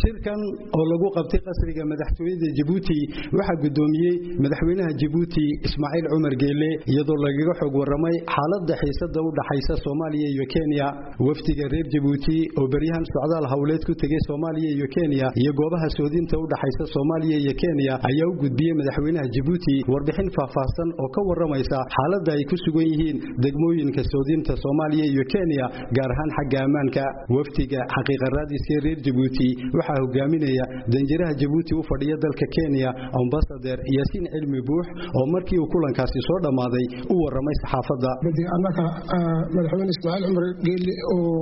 shirkan oo lagu qabtay qasriga madaxtooyada Djibouti waxa gudoomiyay madaxweynaha Djibouti Ismaaciil Umar Geele iyadoo lagaga xog waramay xaaladda xiisadda u dhaxaysa Soomaaliya iyo Kenya waftiga reer Djibouti oo bariyahan socdaal hawleed ku tagay Soomaaliya iyo Kenya iyo goobaha soodinta u dhaxaysa Soomaaliya iyo Kenya ayaa u gudbiyay madaxweynaha Djibouti warbixin faahfaahsan oo ka waramaysa xaaladda ay ku sugan yihiin degmooyinka soodinta Soomaaliya iyo Kenya gaar ahaan xagga ammaanka waftiga xaqiiqa raadiska reer Djibouti waxa hogaaminaya danjiraha Djibouti u fadhiya dalka Kenya ambassador Yasin Cilmi Buux oo markii uu kulankaasi soo dhamaaday u waramay saxaafadda annaka madaxweyne Ismaaciil Umar Geele oo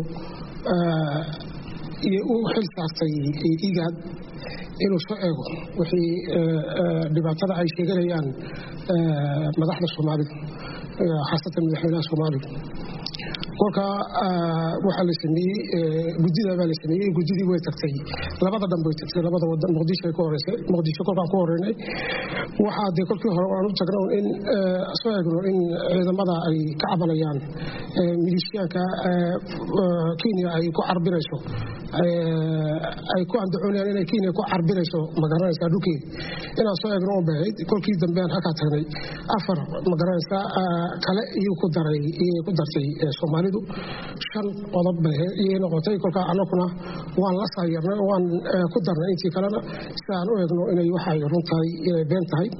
uu xil saartay IGAD inuu soo eego wixii dhibaatada ay sheeganayaan madaxda Soomaaliya xaasatan madaxweynaha Soomaaliya kolka waxa la sameeyay guddiga baa la sameeyay guddigii way tagtay labada dhanba tagtay labada wadan Muqdisho kolka ku horeynay waxa de kolkii hore aan u tagnaa in soo eegno in ciidamada ay ka cabanayaan milishiyaanka Kenya ay ku carbinayso ay ku andacoonayaan inay Kenya ku carbinayso magaranaysa dhulkii inaan soo eegno oo baahay kolkii dambe aan halka tagnay afar magaranaysa kale iyo ku dartay Soomaaliya shan qodob bay noqotay kolka anaguna waan la saayirnay waan ku darnay intii kalena si aan u eegno inay waxa ay runtahay been tahay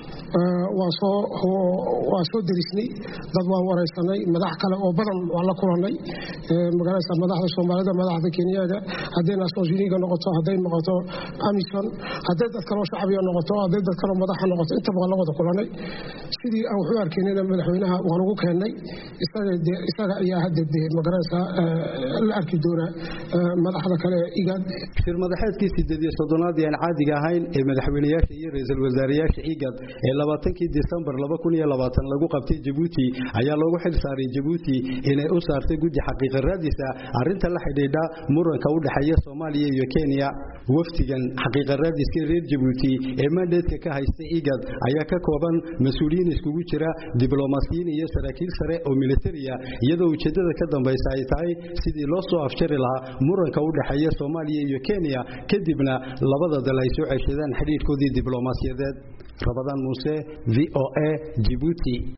waa soo derisnay dad waan wareysanay madax kale oo badan waan la kulanay magaalada madaxda Soomaalida madaxda Kenya haday Nations Uniga noqoto haday noqoto AMISOM haday dad kale oo shacbiga noqoto haday dad kale madax noqoto inta waa la wada kulanay sidii aan wuxuu arkeenay madaxweynaha waan ugu keenay isaga ayaa hadda magaalada la arki doona madaxda kale IGAD shir madaxeedkii 8 ee caadiga ahayn ee madaxweynayaasha iyo ra'iisul wasaarayaasha IGAD ee 20 December 2020 lagu qabtay Djibouti ayaa loogu xil saaray Djibouti inay u saartay guddi xaqiiqa raadisa arinta la xidhiidha muranka u dhaxeeya Soomaaliya iyo Kenya waftigan xaqiiqa raadiska reer Djibouti ee mandatka ka haysta IGAD ayaa ka kooban mas'uuliyiin iskugu jira diblomaasiyiin iyo saraakiil sare oo militariya iyadoo ujeedada ka dambaysa ay tahay sidii loo soo afjari lahaa muranka u dhaxeeya Soomaaliya iyo Kenya kadibna labada dal ay soo ceshadaan xiriirkoodii diblomaasiyadeed Ramadan Muse VOA Djibouti